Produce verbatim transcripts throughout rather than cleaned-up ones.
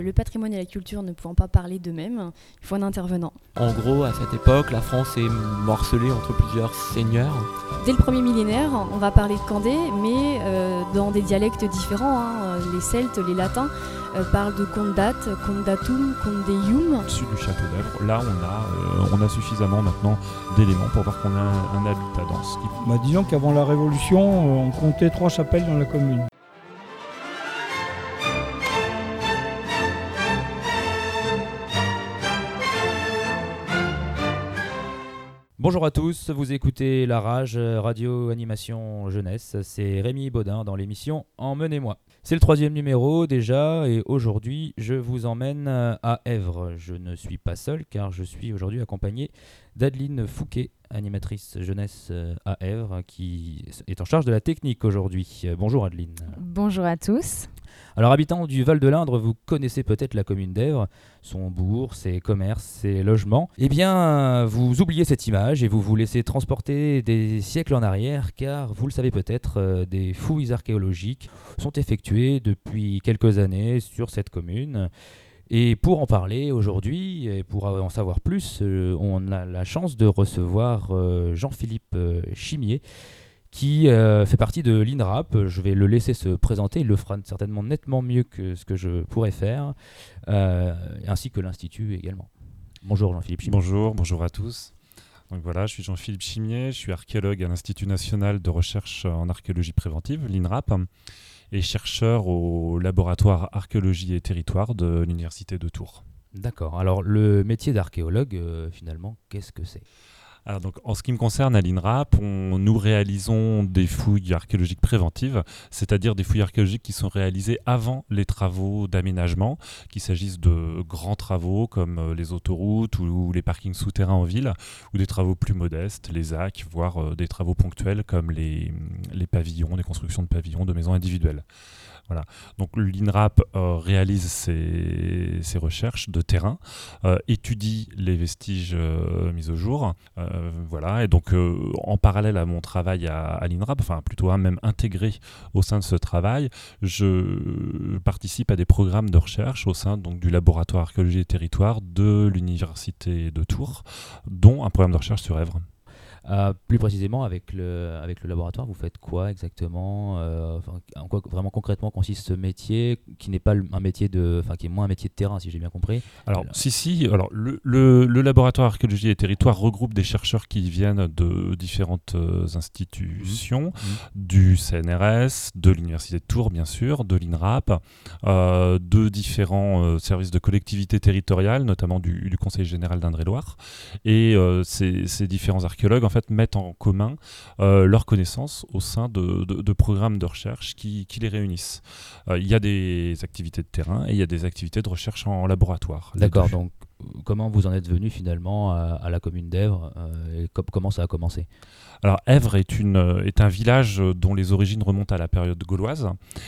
Le patrimoine et la culture ne pouvant pas parler d'eux-mêmes, il faut un intervenant. En gros, à cette époque, la France est morcelée entre plusieurs seigneurs. Dès le premier millénaire, on va parler de Candé, mais euh, dans des dialectes différents. Hein. Les Celtes, les Latins euh, parlent de Condat, Condatum, Condeium. Au-dessus du château d'Èvre, là, on a, euh, on a suffisamment maintenant d'éléments pour voir qu'on a un, un habitat dense. Bah, disons qu'avant la Révolution, on comptait trois chapelles dans la commune. Bonjour à tous, vous écoutez La Rage, radio animation jeunesse. C'est Rémi Baudin dans l'émission Emmenez-moi. C'est le troisième numéro déjà et aujourd'hui je vous emmène à Èvre. Je ne suis pas seul car je suis aujourd'hui accompagné d'Adeline Fouquet, animatrice jeunesse à Èvre, qui est en charge de la technique aujourd'hui. Bonjour Adeline. Bonjour à tous. Alors, habitant du Val de l'Indre, vous connaissez peut-être la commune d'Èvre, son bourg, ses commerces, ses logements. Eh bien, vous oubliez cette image et vous vous laissez transporter des siècles en arrière, car vous le savez peut-être, euh, des fouilles archéologiques sont effectuées depuis quelques années sur cette commune. Et pour en parler aujourd'hui, et pour en savoir plus, euh, on a la chance de recevoir euh, Jean-Philippe euh, Chimier, qui euh, fait partie de l'INRAP. Je vais le laisser se présenter, il le fera certainement nettement mieux que ce que je pourrais faire, euh, ainsi que l'Institut également. Bonjour Jean-Philippe Chimier. Bonjour, bonjour à tous. Donc voilà, je suis Jean-Philippe Chimier, je suis archéologue à l'Institut national de recherche en archéologie préventive, l'INRAP, et chercheur au laboratoire archéologie et territoire de l'Université de Tours. D'accord, alors le métier d'archéologue, euh, finalement, qu'est-ce que c'est ? Alors donc, en ce qui me concerne à l'INRAP, on, nous réalisons des fouilles archéologiques préventives, c'est-à-dire des fouilles archéologiques qui sont réalisées avant les travaux d'aménagement, qu'il s'agisse de grands travaux comme les autoroutes ou les parkings souterrains en ville, ou des travaux plus modestes, les A C, voire euh, des travaux ponctuels comme les, les pavillons, les constructions de pavillons, de maisons individuelles. Voilà. Donc l'INRAP euh, réalise ses, ses recherches de terrain, euh, étudie les vestiges euh, mis au jour, euh, voilà. Et donc euh, en parallèle à mon travail à, à l'INRAP, enfin plutôt hein, même intégré au sein de ce travail, je participe à des programmes de recherche au sein donc, du laboratoire archéologie et territoire de l'Université de Tours, dont un programme de recherche sur Èvre. Euh, plus précisément, avec le, avec le laboratoire, vous faites quoi exactement euh, enfin, en quoi vraiment concrètement consiste ce métier qui n'est pas un métier de, enfin qui est moins un métier de terrain, si j'ai bien compris. Alors, alors si si, alors le, le, le laboratoire archéologie et territoire regroupe des chercheurs qui viennent de différentes euh, institutions, mmh. du C N R S, de l'Université de Tours bien sûr, de l'INRAP, euh, de différents euh, services de collectivité territoriale, notamment du, du Conseil général d'Indre-et-Loire, et euh, ces, ces différents archéologues en fait mettent en commun euh, leurs connaissances au sein de, de, de programmes de recherche qui, qui les réunissent. Euh, il y a des activités de terrain et il y a des activités de recherche en laboratoire. D'accord, donc comment vous en êtes venu finalement à, à la commune d'Èvre euh, et co- comment ça a commencé ? Alors Èvre est, une, est un village dont les origines remontent à la période gauloise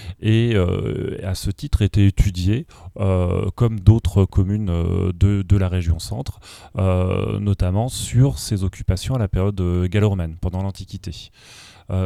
et euh, à ce titre était étudié euh, comme d'autres communes euh, de, de la région centre, euh, notamment sur ses occupations à la période gallo-romaine, pendant l'Antiquité. Euh,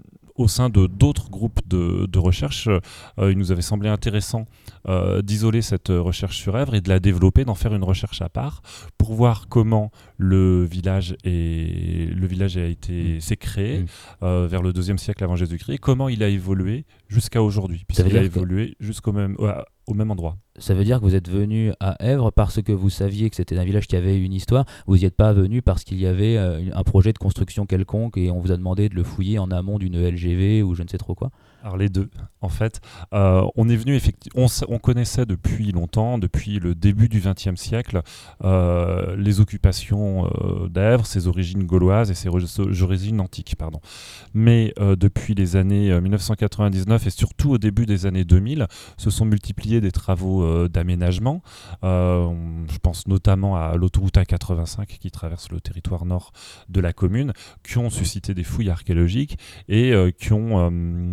au sein de d'autres groupes de, de recherche, euh, il nous avait semblé intéressant euh, d'isoler cette recherche sur Èvre et de la développer, d'en faire une recherche à part pour voir comment le village, est, le village a été, s'est créé mmh. euh, vers le deuxième siècle avant Jésus-Christ et comment il a évolué jusqu'à aujourd'hui, puisqu'il a évolué que... jusqu'au même, euh, au même endroit. Ça veut dire que vous êtes venu à Èvre parce que vous saviez que c'était un village qui avait une histoire. Vous n'y êtes pas venu parce qu'il y avait euh, un projet de construction quelconque et on vous a demandé de le fouiller en amont d'une L G V ou je ne sais trop quoi. Alors les deux, en fait. Euh, on est venu effectivement, on, on connaissait depuis longtemps, depuis le début du vingtième siècle, euh, les occupations euh, d'Èvre, ses origines gauloises et ses origines antiques, pardon. Mais euh, depuis les années euh, dix-neuf cent quatre-vingt-dix-neuf et surtout au début des années deux mille, se sont multipliés des travaux euh, d'aménagement. Euh, je pense notamment à l'autoroute A quatre-vingt-cinq qui traverse le territoire nord de la commune, qui ont suscité des fouilles archéologiques et euh, qui ont euh, permis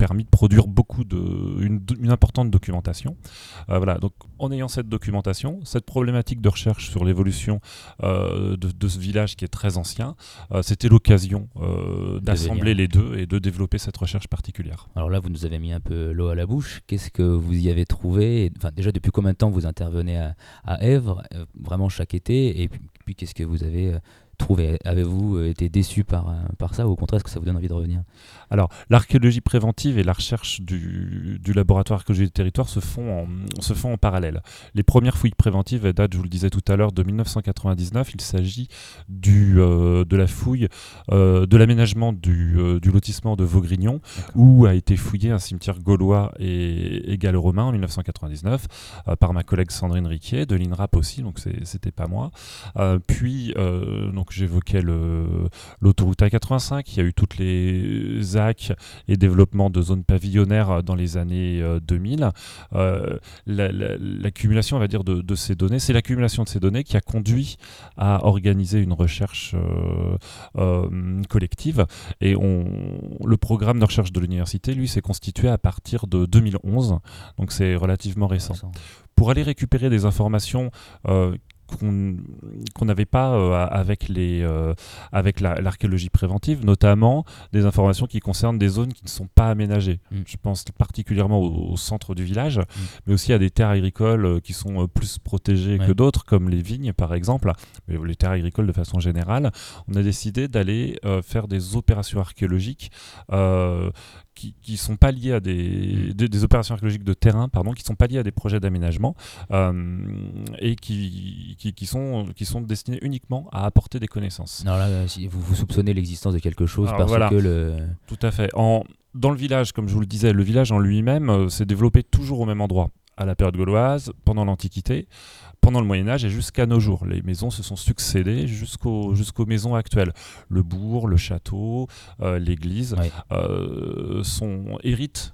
permis de produire beaucoup de, une, une importante documentation. Euh, voilà, donc en ayant cette documentation, cette problématique de recherche sur l'évolution euh, de, de ce village qui est très ancien, euh, c'était l'occasion euh, d'assembler les deux et de développer cette recherche particulière. Alors là, vous nous avez mis un peu l'eau à la bouche. Qu'est-ce que vous y avez trouvé? Enfin, déjà, depuis combien de temps vous intervenez à, à Èvre, euh, vraiment chaque été? Et puis, puis qu'est-ce que vous avez euh, trouvé? Avez-vous été déçu par, par ça, ou au contraire, est-ce que ça vous donne envie de revenir? Alors, l'archéologie préventive et la recherche du, du laboratoire archéologie du territoire se font, en, se font en parallèle. Les premières fouilles préventives elles datent, je vous le disais tout à l'heure, de mille neuf cent quatre-vingt-dix-neuf. Il s'agit du, euh, de la fouille, euh, de l'aménagement du, euh, du lotissement de Vaugrignon, où a été fouillé un cimetière gaulois et, et gallo-romain en mille neuf cent quatre-vingt-dix-neuf euh, par ma collègue Sandrine Riquier, de l'INRAP aussi, donc c'est, c'était pas moi. Euh, puis, euh, donc j'évoquais le, l'autoroute A quatre-vingt-cinq, il y a eu toutes les Z A C et développement de zones pavillonnaires dans les années euh, deux mille. Euh, la, la, l'accumulation, on va dire, de, de ces données, c'est l'accumulation de ces données qui a conduit à organiser une recherche euh, euh, collective. Et on, le programme de recherche de l'université, lui, s'est constitué à partir de deux mille onze, donc c'est relativement récent. récent. Pour aller récupérer des informations euh, qu'on qu'on n'avait pas euh, avec, les, euh, avec la, l'archéologie préventive, notamment des informations qui concernent des zones qui ne sont pas aménagées. Mm. Je pense particulièrement au, au centre du village, mm. mais aussi à des terres agricoles euh, qui sont euh, plus protégées ouais. que d'autres, comme les vignes par exemple, mais les terres agricoles de façon générale. On a décidé d'aller euh, faire des opérations archéologiques euh, qui ne sont pas liées à des, des, des opérations archéologiques de terrain, pardon, qui ne sont pas liées à des projets d'aménagement euh, et qui, qui, qui, sont, qui sont destinés uniquement à apporter des connaissances. Alors là, si vous, vous soupçonnez l'existence de quelque chose Alors parce voilà, que le... Tout à fait. En, dans le village, comme je vous le disais, le village en lui-même euh, s'est développé toujours au même endroit, à la période gauloise, pendant l'Antiquité, pendant le Moyen-Âge et jusqu'à nos jours. Les maisons se sont succédées jusqu'au, jusqu'aux maisons actuelles. Le bourg, le château, euh, l'église oui. euh, sont, héritent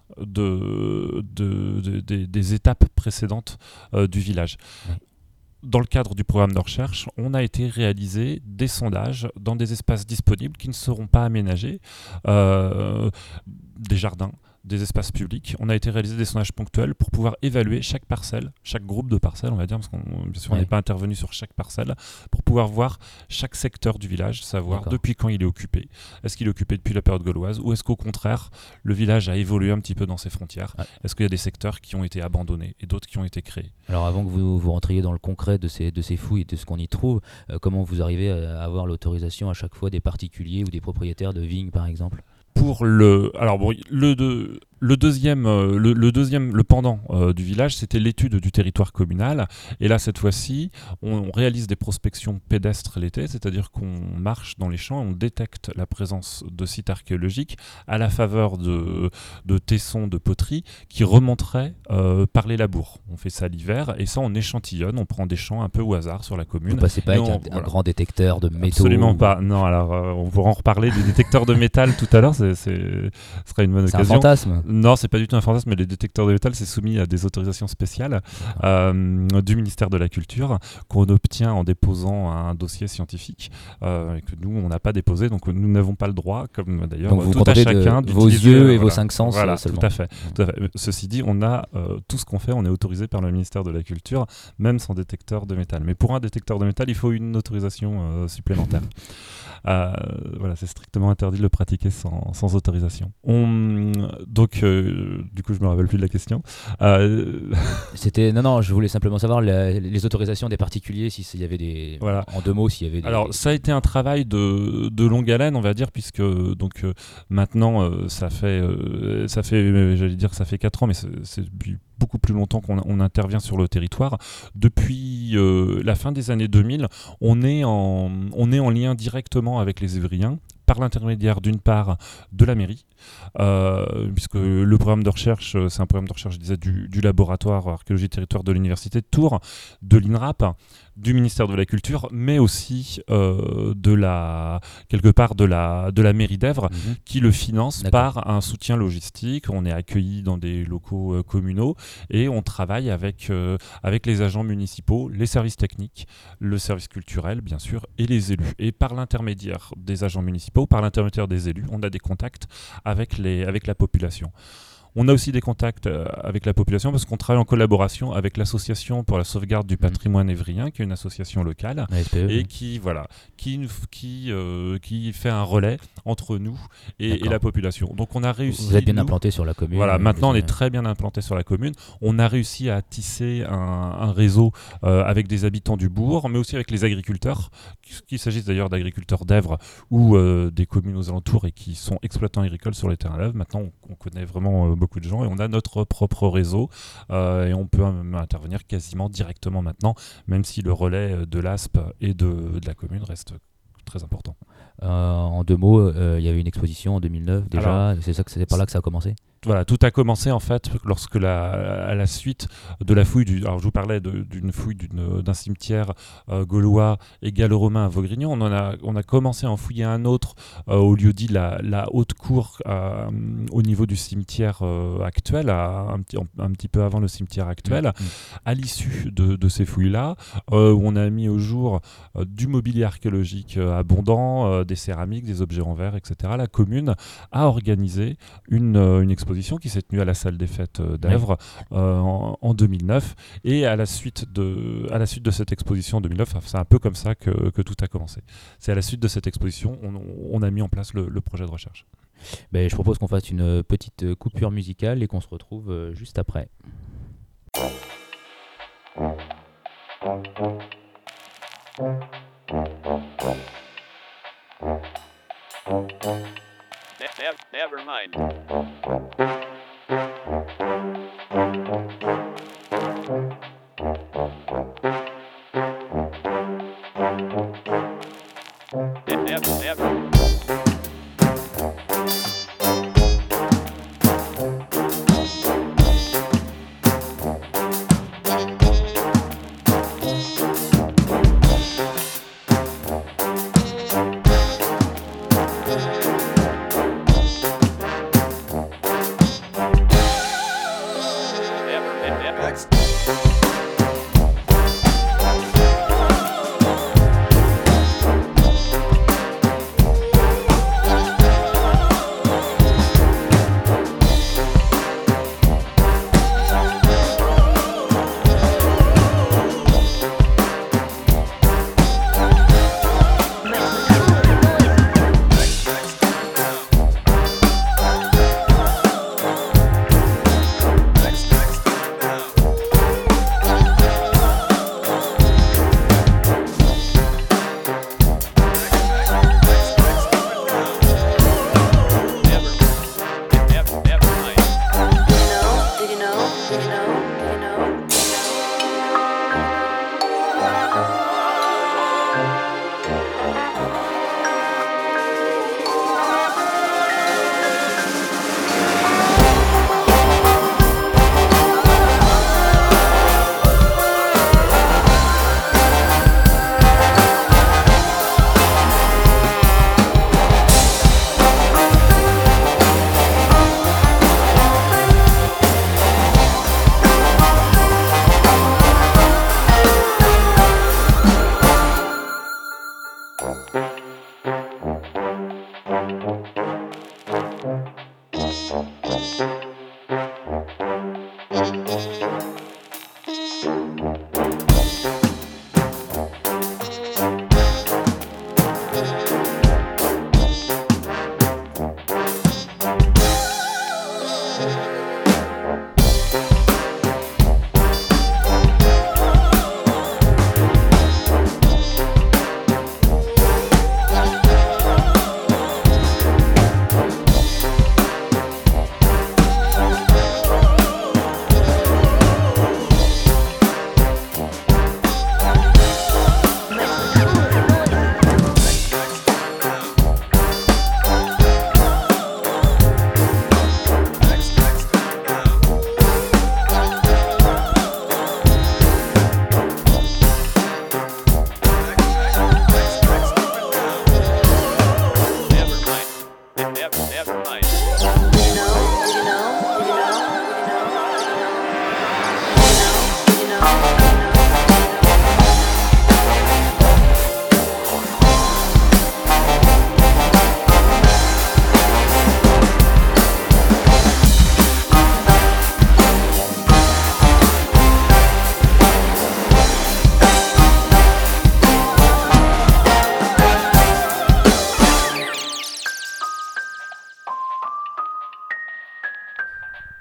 de, de, de, de, des étapes précédentes euh, du village. Oui. Dans le cadre du programme de recherche, on a été réaliser des sondages dans des espaces disponibles qui ne seront pas aménagés, euh, des jardins, des espaces publics. On a été réaliser des sondages ponctuels pour pouvoir évaluer chaque parcelle, chaque groupe de parcelles, on va dire, parce qu'on bien sûr, on n'est pas intervenu sur chaque parcelle, pour pouvoir voir chaque secteur du village, savoir D'accord. depuis quand il est occupé. Est-ce qu'il est occupé depuis la période gauloise, ou est-ce qu'au contraire, le village a évolué un petit peu dans ses frontières? Ouais. Est-ce qu'il y a des secteurs qui ont été abandonnés et d'autres qui ont été créés? Alors avant que vous, vous rentriez dans le concret de ces, de ces fouilles et de ce qu'on y trouve, euh, comment vous arrivez à avoir l'autorisation à chaque fois des particuliers ou des propriétaires de vignes, par exemple? Pour le, alors bon, le, de, le deuxième, euh, le, le deuxième, le pendant euh, du village, c'était l'étude du territoire communal. Et là, cette fois-ci, on, on réalise des prospections pédestres l'été, c'est-à-dire qu'on marche dans les champs et on détecte la présence de sites archéologiques à la faveur de, de tessons de poterie qui remonteraient euh, par les labours. On fait ça l'hiver et ça, on échantillonne, on prend des champs un peu au hasard sur la commune. Vous passez pas avec on, un, voilà. un grand détecteur de métaux? Absolument ou... pas. Non, alors euh, on pourra en reparler des détecteurs de métal tout à l'heure. C'est, c'est, ce sera une bonne c'est occasion. C'est un fantasme? Non, c'est pas du tout un fantasme, mais les détecteurs de métal, c'est soumis à des autorisations spéciales euh, du ministère de la Culture qu'on obtient en déposant un dossier scientifique euh, et que nous, on n'a pas déposé, donc nous n'avons pas le droit, comme d'ailleurs donc vous tout à chacun, de vos yeux et voilà, vos cinq sens voilà, seulement. Tout à fait. Tout à fait. Ceci dit, on a euh, tout ce qu'on fait, on est autorisé par le ministère de la Culture, même sans détecteur de métal. Mais pour un détecteur de métal, il faut une autorisation euh, supplémentaire. Euh, voilà, c'est strictement interdit de le pratiquer sans, sans autorisation. On, donc, euh, du coup, je me rappelle plus de la question. Euh... C'était non, non, je voulais simplement savoir la, les autorisations des particuliers, s'il y avait des, voilà. en deux mots, s'il y avait des. Alors, ça a été un travail de, de longue haleine, on va dire, puisque donc euh, maintenant, euh, ça fait, euh, ça fait, euh, j'allais dire, ça fait quatre ans, mais c'est, c'est depuis beaucoup plus longtemps qu'on on intervient sur le territoire. Depuis euh, la fin des années deux mille, on est en, on est en lien directement avec les Évriens, par l'intermédiaire d'une part de la mairie, euh, puisque le programme de recherche, c'est un programme de recherche, je disais, du, du laboratoire archéologie territoire de l'université de Tours, de l'INRAP, du ministère de la Culture, mais aussi euh, de la, quelque part de la, de la mairie d'Èvres, mmh. qui le finance D'accord. par un soutien logistique. On est accueillis dans des locaux euh, communaux et on travaille avec, euh, avec les agents municipaux, les services techniques, le service culturel bien sûr et les élus. Et par l'intermédiaire des agents municipaux, par l'intermédiaire des élus, on a des contacts avec, les, avec la population. On a aussi des contacts avec la population parce qu'on travaille en collaboration avec l'Association pour la sauvegarde du patrimoine évrien, qui est une association locale et qui, voilà, qui, qui, euh, qui fait un relais entre nous et, et la population. Donc on a réussi. Vous êtes bien nous, implanté sur la commune. Voilà, maintenant on est très bien implanté sur la commune. On a réussi à tisser un, un réseau euh, avec des habitants du bourg, mais aussi avec les agriculteurs, qu'il s'agisse d'ailleurs d'agriculteurs d'Èvres ou euh, des communes aux alentours et qui sont exploitants agricoles sur les terrains d'Èvres. Maintenant on, on connaît vraiment euh, beaucoup de gens et on a notre propre réseau euh, et on peut euh, intervenir quasiment directement maintenant, même si le relais de l'A S P et de, de la commune reste très important. Euh, en deux mots, euh, il y avait une exposition en deux mille neuf déjà, Alors, c'est, ça que, c'est par là que ça a commencé ? Voilà, tout a commencé en fait lorsque la, à la suite de la fouille, du, alors je vous parlais de, d'une fouille d'une, d'un cimetière euh, gaulois et gallo-romain à Vaugrignon, on, en a, on a commencé à en fouiller un autre euh, au lieu dit la, la haute cour euh, au niveau du cimetière euh, actuel, à, un, petit, un petit peu avant le cimetière actuel. Mmh. À l'issue de, de ces fouilles-là, euh, où on a mis au jour euh, du mobilier archéologique euh, abondant, euh, des céramiques, des objets en verre, et cetera, la commune a organisé une, euh, une exposition qui s'est tenue à la salle des fêtes d'Èvres oui. euh, en, en deux mille neuf et à la suite de, à la suite de cette exposition en deux mille neuf, c'est un peu comme ça que, que tout a commencé. C'est à la suite de cette exposition on, on a mis en place le, le projet de recherche. Ben, je propose qu'on fasse une petite coupure musicale et qu'on se retrouve juste après. Never, never mind. Never, never.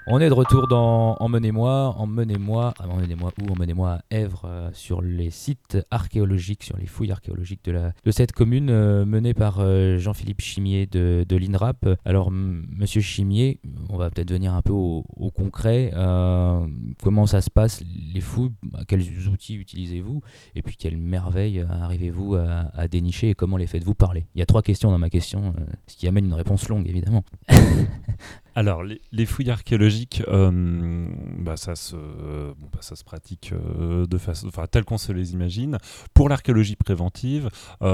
On est de retour dans Emmenez-moi, Emmenez-moi, ah, Emmenez-moi où Emmenez-moi à Èvres, euh, sur les sites archéologiques, sur les fouilles archéologiques de, la, de cette commune, euh, menée par euh, Jean-Philippe Chimier de, de l'INRAP. Alors, m- monsieur Chimier, on va peut-être venir un peu au, au concret. Euh, comment ça se passe, les fouilles? Quels outils utilisez-vous? Et puis, quelles merveilles arrivez-vous à, à dénicher et comment les faites-vous parler? Il y a trois questions dans ma question, euh, ce qui amène une réponse longue, évidemment. Alors, les, les fouilles archéologiques, euh, bah, ça, se, euh, bon, bah, ça se pratique euh, de façon, enfin, tel qu'on se les imagine. Pour l'archéologie préventive,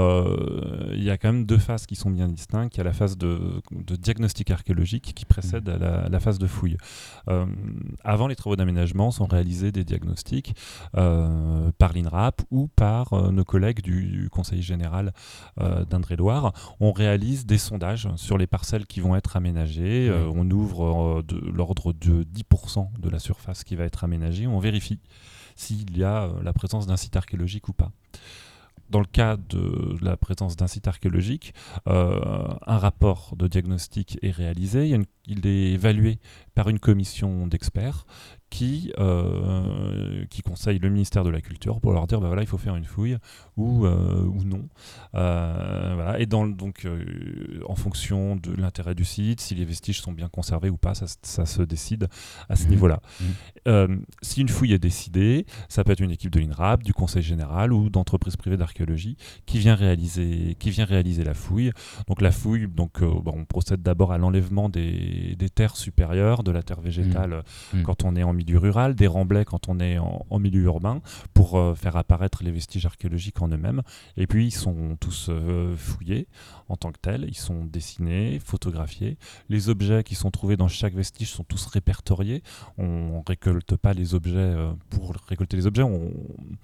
euh, il y a quand même deux phases qui sont bien distinctes. Il y a la phase de, de diagnostic archéologique qui précède à la, la phase de fouille. Euh, avant, les travaux d'aménagement sont réalisés des diagnostics euh, par l'INRAP ou par euh, nos collègues du, du Conseil général euh, d'Indre-et-Loire. On réalise des sondages sur les parcelles qui vont être aménagées. Euh, on ouvre euh, de l'ordre de dix pour cent de la surface qui va être aménagée. On vérifie s'il y a euh, la présence d'un site archéologique ou pas. Dans le cas de la présence d'un site archéologique, euh, un rapport de diagnostic est réalisé. Il, y a une, il est évalué par une commission d'experts qui, euh, qui conseille le ministère de la Culture pour leur dire bah voilà, il faut faire une fouille ou, euh, ou non. Euh, voilà. Et dans, donc, euh, en fonction de l'intérêt du site, si les vestiges sont bien conservés ou pas, ça, ça se décide à ce mmh. niveau-là. Mmh. Euh, si une fouille est décidée, ça peut être une équipe de l'INRAP, du Conseil général ou d'entreprises privées d'archéologie qui vient réaliser, qui vient réaliser la fouille. Donc la fouille, donc, euh, bon, on procède d'abord à l'enlèvement des, des terres supérieures, de la terre végétale mmh. quand on est en milieu rural, des remblais quand on est en, en milieu urbain, pour euh, faire apparaître les vestiges archéologiques en eux-mêmes. Et puis ils sont tous euh, fouillés en tant que tels, ils sont dessinés, photographiés. Les objets qui sont trouvés dans chaque vestige sont tous répertoriés. On ne récolte pas les objets euh, pour récolter les objets, on,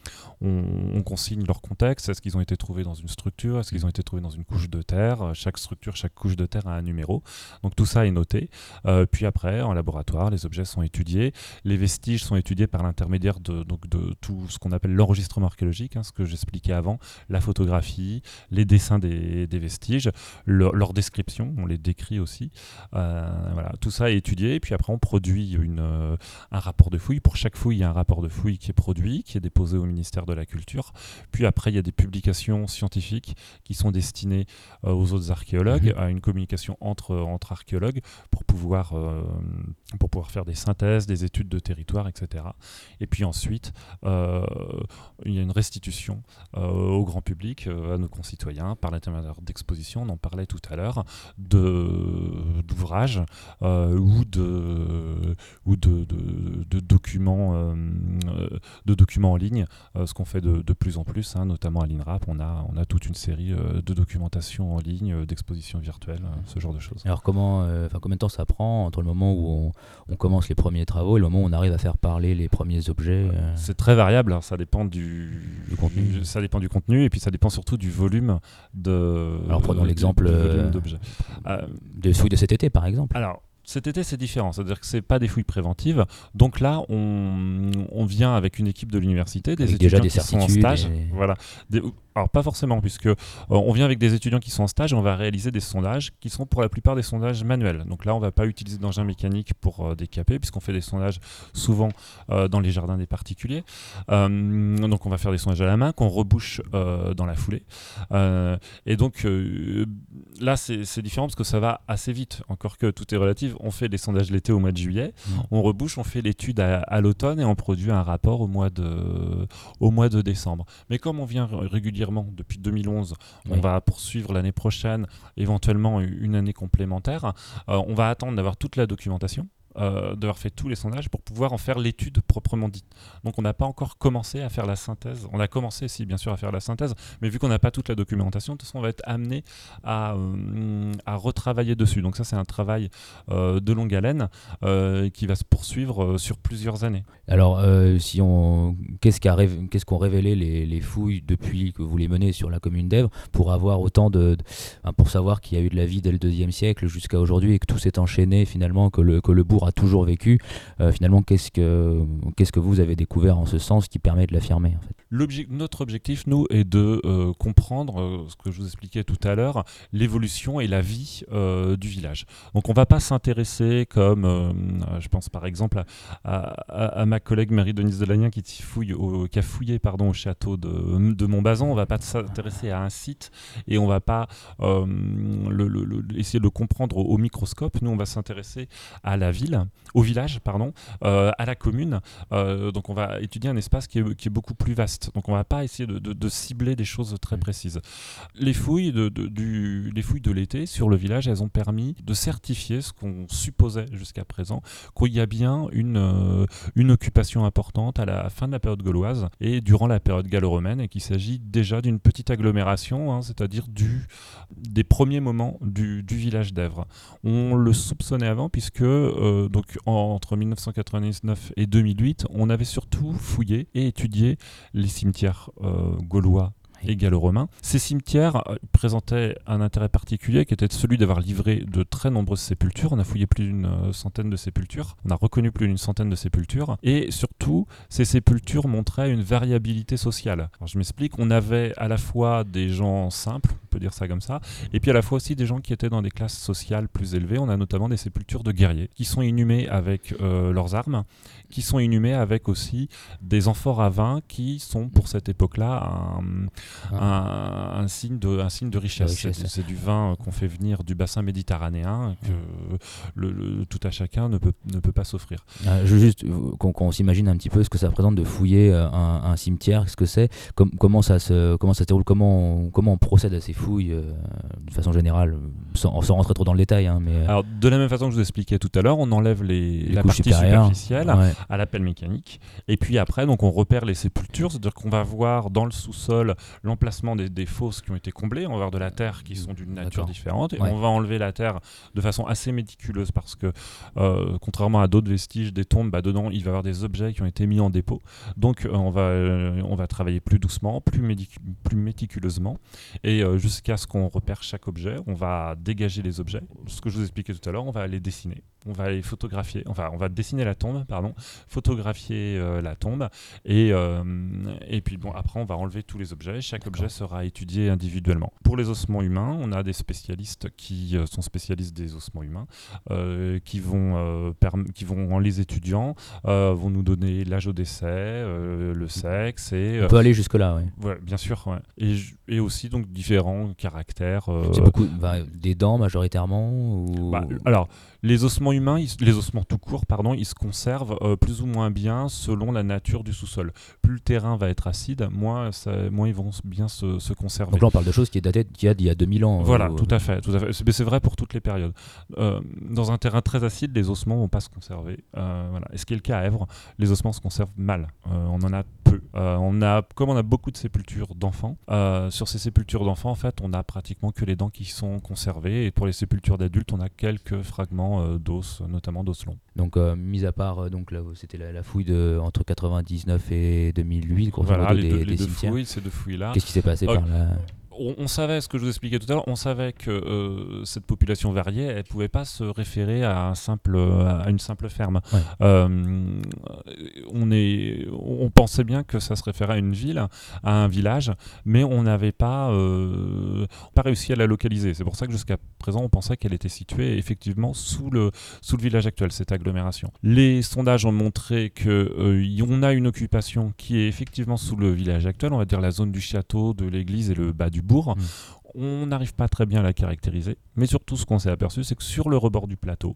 on, on consigne leur contexte. Est-ce qu'ils ont été trouvés dans une structure? Est-ce qu'ils ont été trouvés dans une couche de terre? Chaque structure, chaque couche de terre a un numéro. Donc tout ça est noté. Euh, puis après, en laboratoire, les objets sont étudiés. Les vestiges sont étudiés par l'intermédiaire de, donc de tout ce qu'on appelle l'enregistrement archéologique, hein, ce que j'expliquais avant, la photographie, les dessins des, des vestiges, le, leur description, on les décrit aussi. Euh, voilà, tout ça est étudié et puis après on produit une, euh, un rapport de fouille. Pour chaque fouille, il y a un rapport de fouille qui est produit, qui est déposé au ministère de la Culture. Puis après, il y a des publications scientifiques qui sont destinées euh, aux autres archéologues, mmh. à une communication entre, entre archéologues pour pouvoir, euh, pour pouvoir faire des synthèses, des études de territoire, et cetera. Et puis ensuite, euh, il y a une restitution euh, au grand public, euh, à nos concitoyens, par l'intermédiaire d'expositions, on en parlait tout à l'heure, de, d'ouvrages euh, ou, de, ou de, de, de, documents, euh, de documents en ligne, euh, ce qu'on fait de, de plus en plus, hein, notamment à l'INRAP, on a, on a toute une série euh, de documentation en ligne, euh, d'expositions virtuelles, euh, ce genre de choses. Alors comment, euh, combien de temps ça prend entre le moment où on, on commence les premiers travaux et le moment où on arrive à faire parler les premiers objets? euh... C'est très variable, hein, ça dépend du, du contenu. Du, ça dépend du contenu et puis ça dépend surtout du volume de. Alors prenons euh, l'exemple du, du euh, d'objets. Euh, des fouilles de cet été par exemple. Alors cet été c'est différent, c'est-à-dire que c'est pas des fouilles préventives. Donc là on, on vient avec une équipe de l'université, des avec étudiants déjà des qui sont en stage, et... voilà. Des, alors pas forcément, puisque euh, on vient avec des étudiants qui sont en stage et on va réaliser des sondages qui sont pour la plupart des sondages manuels. Donc là on va pas utiliser d'engin mécanique pour euh, décaper, puisqu'on fait des sondages souvent euh, dans les jardins des particuliers. Euh, donc on va faire des sondages à la main qu'on rebouche euh, dans la foulée. Euh, et donc euh, là c'est, c'est différent parce que ça va assez vite, encore que tout est relatif. On fait des sondages l'été au mois de juillet, mmh. on rebouche, on fait l'étude à, à l'automne et on produit un rapport au mois de, au mois de décembre. Mais comme on vient régulièrement depuis deux mille onze, oui. on va poursuivre l'année prochaine, éventuellement une année complémentaire. Euh, on va attendre d'avoir toute la documentation, euh, d'avoir fait tous les sondages pour pouvoir en faire l'étude proprement dite. Donc on n'a pas encore commencé à faire la synthèse. On a commencé, si bien sûr, à faire la synthèse, mais vu qu'on n'a pas toute la documentation, de toute façon, on va être amené à, euh, à retravailler dessus. Donc ça, c'est un travail euh, de longue haleine euh, qui va se poursuivre euh, sur plusieurs années. Alors, euh, si on... qu'est-ce, qu'a rév... qu'est-ce qu'ont révélé les, les fouilles depuis que vous les menez sur la commune d'Èvres pour avoir autant de... de... pour savoir qu'il y a eu de la vie dès le deuxième siècle jusqu'à aujourd'hui et que tout s'est enchaîné finalement, que le, que le bourg a toujours vécu, euh, finalement, qu'est-ce que, qu'est-ce que vous avez découvert en ce sens qui permet de l'affirmer en fait? L'obje- notre objectif, nous, est de euh, comprendre euh, ce que je vous expliquais tout à l'heure, l'évolution et la vie euh, du village. Donc on ne va pas s'intéresser comme, euh, je pense par exemple à, à, à ma collègue Marie-Denise Delagnin qui, fouille au, qui a fouillé pardon, au château de, de Montbazon. On ne va pas s'intéresser à un site et on ne va pas euh, le, le, le, essayer de le comprendre au, au microscope. Nous, on va s'intéresser à la ville, au village, pardon, euh, à la commune. Euh, donc on va étudier un espace qui est, qui est beaucoup plus vaste. Donc on ne va pas essayer de, de, de cibler des choses très précises. Les fouilles de, de, du, les fouilles de l'été sur le village, elles ont permis de certifier ce qu'on supposait jusqu'à présent, qu'il y a bien une, euh, une occupation importante à la fin de la période gauloise et durant la période gallo-romaine, et qu'il s'agit déjà d'une petite agglomération, hein, c'est-à-dire du, des premiers moments du, du village d'Èvres. On le soupçonnait avant puisque euh, donc, en, entre mille neuf cent quatre-vingt-dix-neuf et deux mille huit, on avait surtout fouillé et étudié les cimetières euh, gaulois et gallo-romains. Ces cimetières euh, présentaient un intérêt particulier qui était celui d'avoir livré de très nombreuses sépultures. On a fouillé plus d'une euh, centaine de sépultures. On a reconnu plus d'une centaine de sépultures. Et surtout, ces sépultures montraient une variabilité sociale. Alors, je m'explique, on avait à la fois des gens simples, on peut dire ça comme ça, et puis à la fois aussi des gens qui étaient dans des classes sociales plus élevées. On a notamment des sépultures de guerriers qui sont inhumés avec euh, leurs armes, qui sont inhumés avec aussi des amphores à vin qui sont pour cette époque-là un, un, un, signe, de, un signe de richesse. richesse. C'est, c'est du vin qu'on fait venir du bassin méditerranéen que mmh. le, le, tout à chacun ne peut, ne peut pas s'offrir. Euh, je veux juste qu'on, qu'on s'imagine un petit peu ce que ça représente de fouiller un, un cimetière, ce que c'est, com- comment, ça se, comment ça se déroule, comment on, comment on procède à ces fouilles euh, de façon générale, sans, sans rentrer trop dans le détail. Hein, mais... Alors, de la même façon que je vous expliquais tout à l'heure, on enlève les, les la partie superficielle ouais. à la pelle mécanique. Et puis après, donc, on repère les sépultures, c'est-à-dire qu'on va voir dans le sous-sol l'emplacement des, des fosses qui ont été comblées, on va voir de la terre qui sont d'une nature D'accord. différente, et ouais. on va enlever la terre de façon assez méticuleuse parce que, euh, contrairement à d'autres vestiges des tombes, bah, dedans, il va y avoir des objets qui ont été mis en dépôt. Donc, euh, on, va, euh, on va travailler plus doucement, plus, médic- plus méticuleusement, et euh, jusqu'à ce qu'on repère chaque objet, on va dégager les objets. Ce que je vous expliquais tout à l'heure, on va les dessiner, on va les photographier, enfin, on va dessiner la tombe, pardon, photographier euh, la tombe, et, euh, et puis bon, après, on va enlever tous les objets. Chaque D'accord. objet sera étudié individuellement. Pour les ossements humains, on a des spécialistes qui euh, sont spécialistes des ossements humains, euh, qui, vont, euh, perm- qui vont, en les étudiant, euh, vont nous donner l'âge au décès, euh, le sexe. Et, euh, on peut aller jusque-là, oui. Ouais, bien sûr, ouais. Et, et aussi donc différents caractères. Euh, C'est beaucoup bah, des dents majoritairement ou... bah, alors, les ossements humains, ils, les ossements tout court, pardon, ils se conservent euh, plus ou moins bien selon la nature du sous-sol. Plus le terrain va être acide, moins, ça, moins ils vont bien se, se conserver. Donc là, on parle de choses qui datent d'il y a, d'il y a deux mille ans. Voilà, euh, tout à fait. Tout à fait. C'est, mais c'est vrai pour toutes les périodes. Euh, dans un terrain très acide, les ossements ne vont pas se conserver. Euh, voilà. Et ce qui est le cas à Èvres, les ossements se conservent mal. Euh, on en a peu. Euh, on a, comme on a beaucoup de sépultures d'enfants, euh, sur ces sépultures d'enfants, en fait, on a pratiquement que les dents qui sont conservées. Et pour les sépultures d'adultes, on a quelques fragments euh, d'os, notamment d'os longs. Donc, euh, mis à part, euh, donc, là, c'était la, la fouille de, entre quatre-vingt-dix-neuf et deux mille huit, grosso voilà, modo, les des, deux, des les deux cimetières. fouilles, ces deux fouilles-là. Qu'est-ce qui s'est passé euh, par là On, on savait, ce que je vous expliquais tout à l'heure, on savait que euh, cette population variée, elle ne pouvait pas se référer à, un simple, à une simple ferme. Ouais. Euh, on, est, on pensait bien que ça se référait à une ville, à un village, mais on n'avait pas, euh, pas réussi à la localiser. C'est pour ça que jusqu'à présent, on pensait qu'elle était située effectivement sous le, sous le village actuel, cette agglomération. Les sondages ont montré qu'on euh, a une occupation qui est effectivement sous le village actuel, on va dire la zone du château, de l'église et le bas du bourg. Mmh. On n'arrive pas très bien à la caractériser, mais surtout ce qu'on s'est aperçu, c'est que sur le rebord du plateau,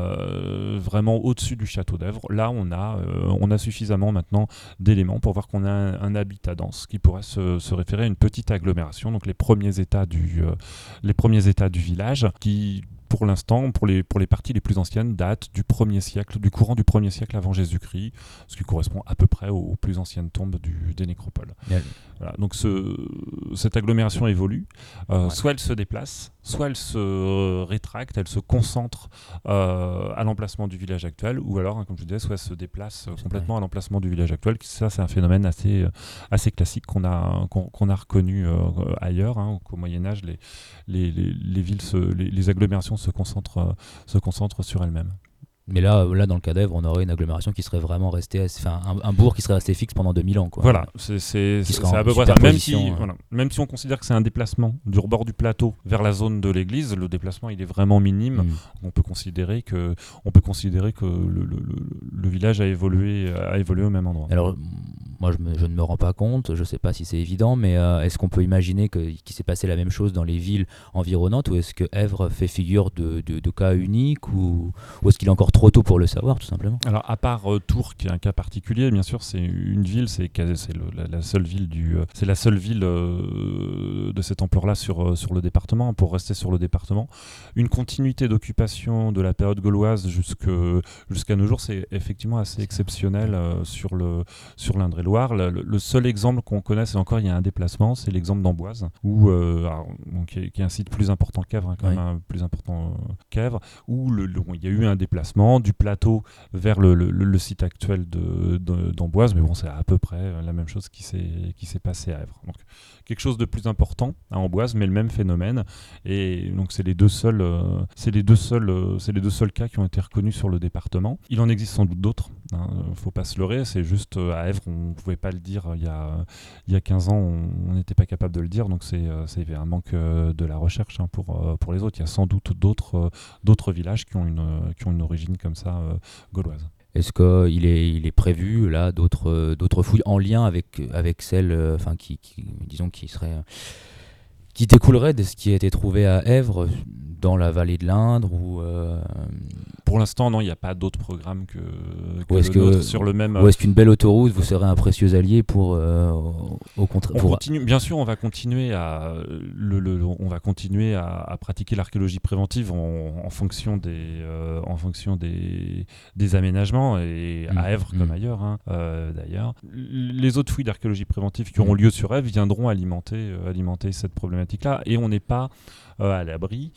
euh, vraiment au-dessus du château d'Èvres, là on a, euh, on a suffisamment maintenant d'éléments pour voir qu'on a un, un habitat dense qui pourrait se, se référer à une petite agglomération, donc les premiers états du, euh, les premiers états du village qui... Pour l'instant, pour les, pour les parties les plus anciennes, datent du premier siècle, du courant du premier siècle avant Jésus-Christ, ce qui correspond à peu près aux, aux plus anciennes tombes du, des nécropoles. Yeah. Voilà, donc ce, cette agglomération évolue, euh, ouais. soit elle se déplace, soit elle se rétracte, elle se concentre euh, à l'emplacement du village actuel, ou alors, hein, comme je disais, soit elle se déplace euh, complètement à l'emplacement du village actuel. Ça, c'est un phénomène assez, assez classique qu'on a, qu'on, qu'on a reconnu euh, ailleurs, hein, qu'au Moyen-Âge, les, les, les, les villes, se, les, les agglomérations se concentrent, euh, se concentrent sur elles-mêmes. Mais là, là, dans le cas d'Èvre, on aurait une agglomération qui serait vraiment restée, assez- enfin, un, un bourg qui serait resté fixe pendant deux mille ans, quoi. Voilà, c'est c'est- Qui c'est sera à en peu près ça. Même si, superposition, euh. voilà, même si on considère que c'est un déplacement du rebord du plateau vers la zone de l'église, le déplacement il est vraiment minime. Mm. On peut considérer que, on peut considérer que le, le- le- le village a évolué, a évolué au même endroit. Alors, moi, je, me- je ne me rends pas compte, je ne sais pas si c'est évident, mais euh, est-ce qu'on peut imaginer que, qu'il s'est passé la même chose dans les villes environnantes, ou est-ce que Èvre fait figure de, de, de cas unique, ou, ou est-ce qu'il est encore trop tôt pour le savoir, tout simplement? Alors, à part euh, Tours, qui est un cas particulier, bien sûr, c'est une ville, c'est, quasi- c'est le- la, la seule ville du, euh, c'est la seule ville euh, de cette ampleur-là sur euh, sur le département. Pour rester sur le département, une continuité d'occupation de la période gauloise jusque jusqu'à nos jours, c'est effectivement assez exceptionnel euh, sur le sur l'Indre-et-Loire. Le, le- le seul exemple qu'on connaisse, et encore il y a un déplacement, c'est l'exemple d'Amboise, où euh, alors, bon, qui, est, qui est un site plus important qu'Èvre, hein, quand Oui. même un plus important euh, qu'Èvre, où le, le- il y a eu un déplacement du plateau vers le, le- le site actuel de, de- d'Amboise, mais bon, c'est à peu près la même chose qui s'est, qui s'est passé à Èvre. Donc, quelque chose de plus important à Amboise, mais le même phénomène. Et donc, c'est les deux seuls, euh, c'est les deux seuls, euh, c'est les deux seuls cas qui ont été reconnus sur le département. Il en existe sans doute d'autres. Hein, faut pas se leurrer. C'est juste euh, à Èvre, on pouvait pas le dire il y a, il y a quinze ans, on on n'était pas capable de le dire. Donc, c'est, euh, c'est un manque euh, de la recherche hein, pour, euh, pour les autres. Il y a sans doute d'autres, euh, d'autres villages qui ont une, euh, qui ont une origine comme ça euh, gauloise. Est-ce qu'il est, il est prévu là d'autres, euh, d'autres fouilles en lien avec, avec celles, euh, enfin qui, qui, disons, qui seraient, euh, qui découleraient de ce qui a été trouvé à Èvre, dans la vallée de l'Indre, ou euh, Pour l'instant, non, il n'y a pas d'autres programmes que, que Ou est-ce le que- nôtre sur le même. ou est-ce qu'une belle autoroute vous serait un précieux allié pour, euh, au, au contraire, On pour- continue, bien sûr, on va continuer à, le, le- on va continuer à, à pratiquer l'archéologie préventive en, en fonction des, euh, en fonction des, des aménagements et Mmh, à Èvre mmh. comme ailleurs, hein, euh, d'ailleurs. Les autres fouilles d'archéologie préventive qui auront lieu sur Èvre viendront alimenter, euh, alimenter cette problématique-là, et on n'est pas euh, à l'abri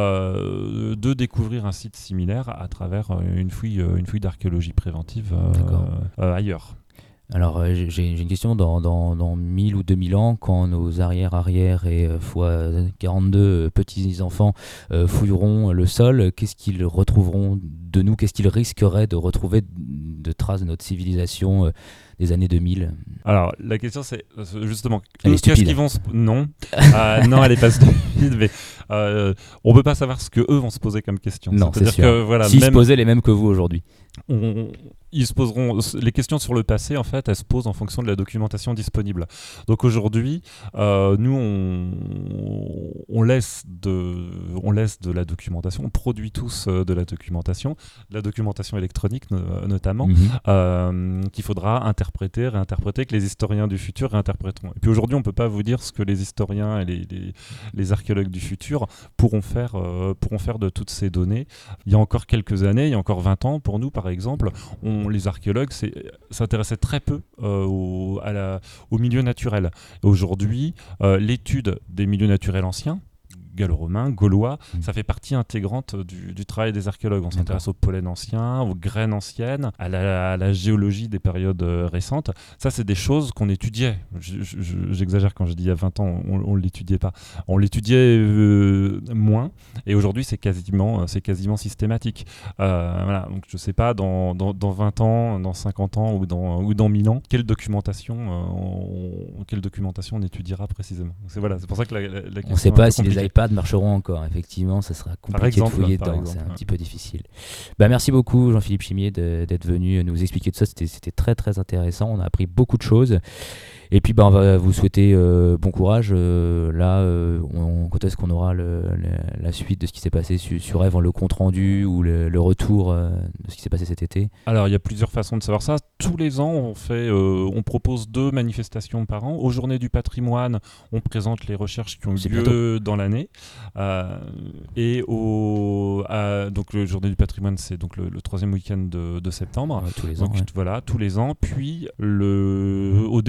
euh, de découvrir un site similaire à travers euh, une fouille, euh, une fouille d'archéologie préventive euh, D'accord. euh, ailleurs. Alors, euh, j'ai, j'ai une question. Dans, dans, dans mille ou deux mille ans, quand nos arrière-arrière et euh, fois quarante-deux euh, petits-enfants euh, fouilleront le sol, qu'est-ce qu'ils retrouveront de nous? Qu'est-ce qu'ils risqueraient de retrouver de traces de notre civilisation euh, des années deux mille? Alors, la question, c'est euh, justement, Elle est eux, qu'est-ce stupide. qu'ils vont se... Non, Euh, non, elle est pas stupide, mais euh, on peut pas savoir ce que eux vont se poser comme question. Non, c'est C'est-à-dire sûr. que voilà, S'ils se même posaient les mêmes que vous aujourd'hui. on- ils se poseront les questions sur le passé, en fait, elles se posent en fonction de la documentation disponible. Donc aujourd'hui, euh, nous on, on laisse de on laisse de la documentation, on produit tous euh, de la documentation, de la documentation électronique no- notamment, Mhm. euh, qu'il faudra interpréter, réinterpréter, que les historiens du futur réinterpréteront. Et puis aujourd'hui, on ne peut pas vous dire ce que les historiens et les, les, les archéologues du futur pourront faire, euh, pourront faire de toutes ces données. Il y a encore quelques années, il y a encore vingt ans, pour nous par exemple, on, les archéologues c'est- s'intéressaient très peu euh, au, à la, au milieu naturel. Aujourd'hui, euh, l'étude des milieux naturels anciens, gallo-romains, gaulois, Mm. ça fait partie intégrante du, du travail des archéologues. On D'accord. s'intéresse au pollen ancien, aux graines anciennes, à la, à la géologie des périodes euh, récentes. Ça, c'est des choses qu'on étudiait. Je- je- je- J'exagère quand je dis il y a vingt ans, on ne l'étudiait pas. On l'étudiait euh, moins, et aujourd'hui, c'est quasiment, c'est quasiment systématique. Euh, voilà. Donc, je ne sais pas, dans, dans, dans vingt ans, dans cinquante ans ou dans, ou dans mille ans, quelle documentation, euh, on, quelle documentation on étudiera précisément. C'est voilà, c'est pour ça que la, la, la question On ne sait est un pas peu si les compliquée. iPads marcheront encore. Effectivement, ça sera compliqué exemple, de fouiller par dedans. exemple, C'est un ouais. petit peu difficile. Bah, merci beaucoup, Jean-Philippe Chimier, de- d'être venu nous expliquer tout ça. C'était, c'était très, très intéressant. On a appris beaucoup de choses. Et puis, bah, on va vous souhaiter euh, bon courage. Euh, là, euh, on, quand est-ce qu'on aura le, le- la suite de ce qui s'est passé sur, sur Èvre, le compte-rendu ou le, le retour euh, de ce qui s'est passé cet été? Alors, il y a plusieurs façons de savoir ça. Tous les ans, on, fait, euh, on propose deux manifestations par an. Aux Journées du patrimoine, on présente les recherches qui ont eu C'est lieu dans l'année. Euh, et au, à- donc, le Journée du patrimoine, c'est donc le, le troisième week-end de, de septembre. Ouais, tous les ans. Donc ouais. voilà, tous les ans. Puis le, au début du mois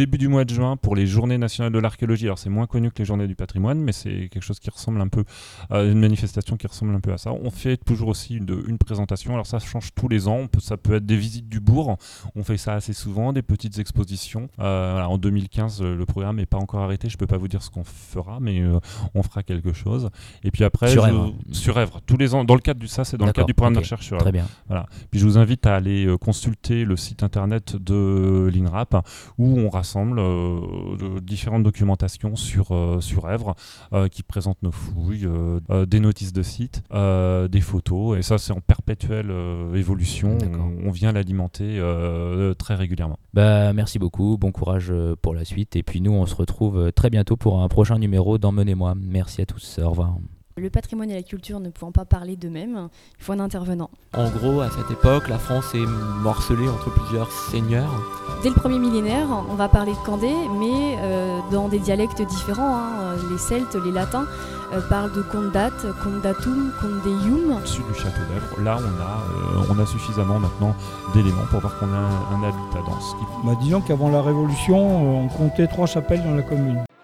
mois de juin pour les Journées nationales de l'archéologie. Alors c'est moins connu que les Journées du patrimoine, mais c'est quelque chose qui ressemble un peu à une manifestation qui ressemble un peu à ça. On fait toujours aussi une, une présentation. Alors ça change tous les ans. On peut, ça peut être des visites du bourg. On fait ça assez souvent, des petites expositions. Euh, voilà, en deux mille quinze, le programme n'est pas encore arrêté. Je peux pas vous dire ce qu'on fera, mais euh, on fera quelque chose. Et puis après, sur je, Èvre. Sur Èvre, tous les ans. Dans le cadre du ça, c'est dans le cadre du programme okay. de recherche sur Èvre. Très bien. Voilà. Puis je vous invite à aller euh, consulter le site internet de l'INRAP où on rassemble euh, de différentes documentations sur, euh, sur Èvre euh, qui présentent nos fouilles, euh, euh, des notices de site, euh, des photos, et ça c'est en perpétuelle euh, évolution. On, on vient l'alimenter euh, très régulièrement. Bah, merci beaucoup, bon courage pour la suite, et puis nous on se retrouve très bientôt pour un prochain numéro d'Emmenez-moi. Merci à tous, au revoir. Le patrimoine et la culture ne pouvant pas parler d'eux-mêmes, il faut un intervenant. En gros, à cette époque, la France est morcelée entre plusieurs seigneurs. Dès le premier millénaire, on va parler de Candé, mais euh, dans des dialectes différents. Hein. Les Celtes, les Latins euh, parlent de Condat, Condatum, Condeium. Au-dessus du château d'Èvre, là on a, euh, on a suffisamment maintenant d'éléments pour voir qu'on a un, un habitat dense. Bah, disons qu'avant la Révolution, on comptait trois chapelles dans la commune.